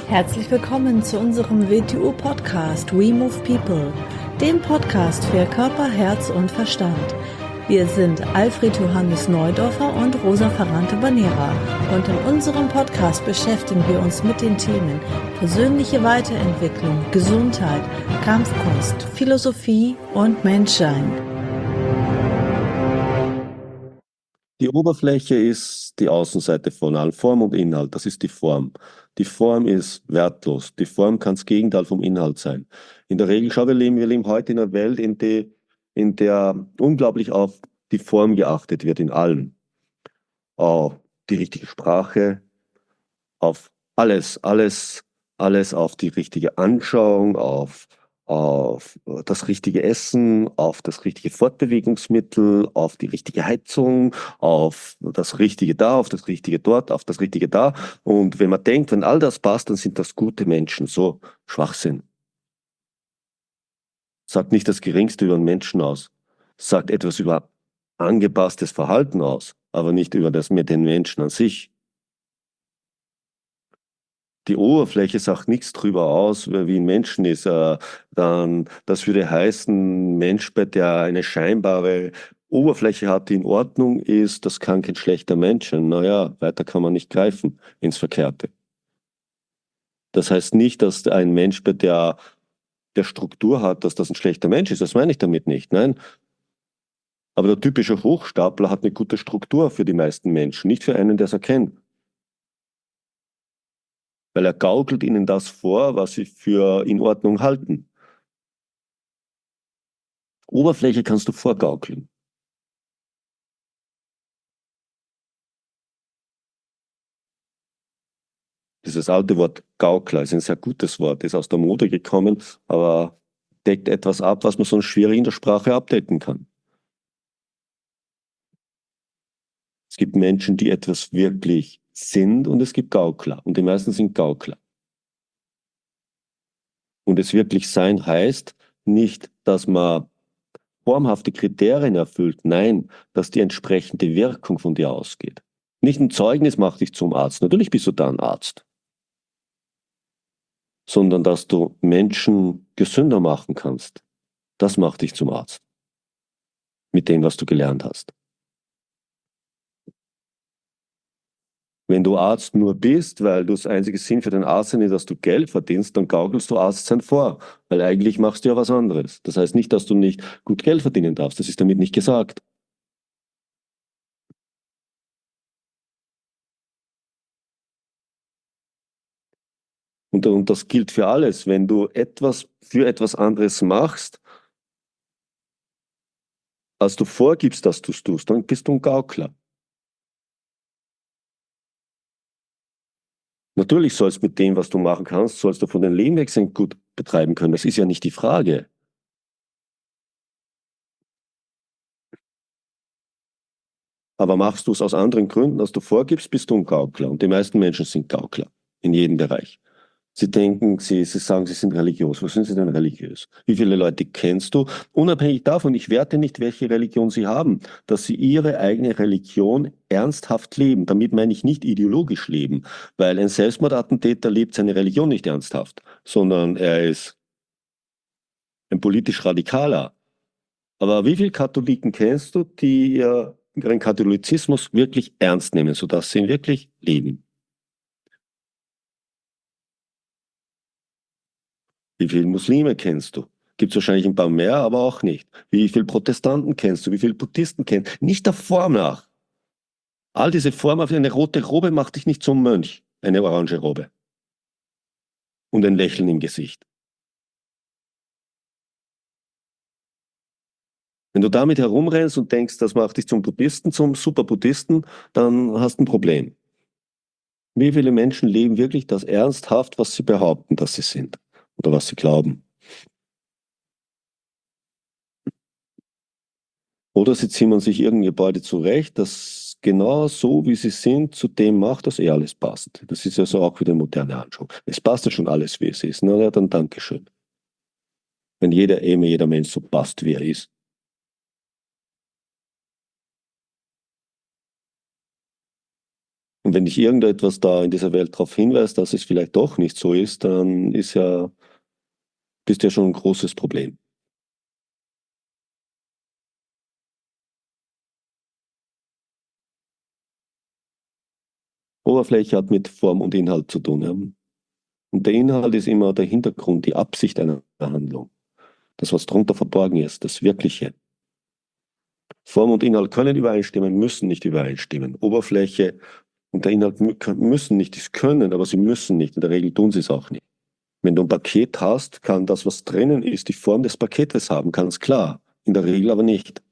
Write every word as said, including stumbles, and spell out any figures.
Herzlich willkommen zu unserem W T U-Podcast We Move People, dem Podcast für Körper, Herz und Verstand. Wir sind Alfred Johannes Neudorfer und Rosa Ferrante-Banera und in unserem Podcast beschäftigen wir uns mit den Themen persönliche Weiterentwicklung, Gesundheit, Kampfkunst, Philosophie und Menschsein. Die Oberfläche ist die Außenseite von allem, Form und Inhalt, das ist die Form. Die Form ist wertlos, die Form kann das Gegenteil vom Inhalt sein. In der Regel, schau, wir leben, wir leben heute in einer Welt, in, die, in der unglaublich auf die Form geachtet wird, in allem. Auf die richtige Sprache, auf alles, alles, alles auf die richtige Anschauung, auf auf das richtige Essen, auf das richtige Fortbewegungsmittel, auf die richtige Heizung, auf das Richtige da, auf das Richtige dort, auf das Richtige da. Und wenn man denkt, wenn all das passt, dann sind das gute Menschen. So Schwachsinn. Sagt nicht das Geringste über einen Menschen aus. Sagt etwas über angepasstes Verhalten aus, aber nicht über das mit den Menschen an sich. Die Oberfläche sagt nichts drüber aus, wie ein Mensch ist. Äh, dann, das würde heißen, Mensch, bei der eine scheinbare Oberfläche hat, die in Ordnung ist, das kann kein schlechter Mensch sein. Naja, weiter kann man nicht greifen ins Verkehrte. Das heißt nicht, dass ein Mensch, bei der, der Struktur hat, dass das ein schlechter Mensch ist. Das meine ich damit nicht, nein. Aber der typische Hochstapler hat eine gute Struktur für die meisten Menschen, nicht für einen, der es erkennt. Weil er gaukelt ihnen das vor, was sie für in Ordnung halten. Oberfläche kannst du vorgaukeln. Dieses alte Wort Gaukler ist ein sehr gutes Wort, ist aus der Mode gekommen, aber deckt etwas ab, was man sonst schwierig in der Sprache abdecken kann. Es gibt Menschen, die etwas wirklich sind, und es gibt Gaukler. Und die meisten sind Gaukler. Und es wirklich sein heißt nicht, dass man formhafte Kriterien erfüllt. Nein, dass die entsprechende Wirkung von dir ausgeht. Nicht ein Zeugnis macht dich zum Arzt. Natürlich bist du da ein Arzt. Sondern dass du Menschen gesünder machen kannst. Das macht dich zum Arzt. Mit dem, was du gelernt hast. Wenn du Arzt nur bist, weil du das einzige Sinn für den Arzt ist, dass du Geld verdienst, dann gaukelst du Arzt sein vor. Weil eigentlich machst du ja was anderes. Das heißt nicht, dass du nicht gut Geld verdienen darfst. Das ist damit nicht gesagt. Und, und das gilt für alles. Wenn du etwas für etwas anderes machst, als du vorgibst, dass du es tust, dann bist du ein Gaukler. Natürlich sollst du mit dem, was du machen kannst, sollst du von den Lebenwechseln gut betreiben können. Das ist ja nicht die Frage. Aber machst du es aus anderen Gründen, als du vorgibst, bist du ein Gaukler. Und die meisten Menschen sind Gaukler. In jedem Bereich. Sie denken, sie, sie sagen, sie sind religiös. Was sind sie denn religiös? Wie viele Leute kennst du? Unabhängig davon, ich werte nicht, welche Religion sie haben, dass sie ihre eigene Religion ernsthaft leben. Damit meine ich nicht ideologisch leben, weil ein Selbstmordattentäter lebt seine Religion nicht ernsthaft, sondern er ist ein politisch Radikaler. Aber wie viele Katholiken kennst du, die ihren Katholizismus wirklich ernst nehmen, sodass sie ihn wirklich leben? Wie viele Muslime kennst du? Gibt es wahrscheinlich ein paar mehr, aber auch nicht. Wie viele Protestanten kennst du? Wie viele Buddhisten kennst du? Nicht der Form nach. All diese Formen, eine rote Robe macht dich nicht zum Mönch, eine orange Robe. Und ein Lächeln im Gesicht. Wenn du damit herumrennst und denkst, das macht dich zum Buddhisten, zum Superbuddhisten, dann hast du ein Problem. Wie viele Menschen leben wirklich das ernsthaft, was sie behaupten, dass sie sind? Oder was sie glauben? Oder sie zimmern sich irgendein Gebäude zurecht, das genau so, wie sie sind, zu dem macht, dass eh alles passt. Das ist ja so auch wieder eine moderne Anschauung. Es passt ja schon alles, wie es ist. Na ja, dann Dankeschön. Wenn jeder Eme, jeder Mensch so passt, wie er ist. Und wenn dich irgendetwas da in dieser Welt darauf hinweist, dass es vielleicht doch nicht so ist, dann ist ja, bist ja schon ein großes Problem. Oberfläche hat mit Form und Inhalt zu tun. Ja. Und der Inhalt ist immer der Hintergrund, die Absicht einer Handlung. Das, was darunter verborgen ist, das Wirkliche. Form und Inhalt können übereinstimmen, müssen nicht übereinstimmen. Oberfläche und der Inhalt müssen nicht, das können, aber sie müssen nicht. In der Regel tun sie es auch nicht. Wenn du ein Paket hast, kann das, was drinnen ist, die Form des Paketes haben, ganz klar. In der Regel aber nicht.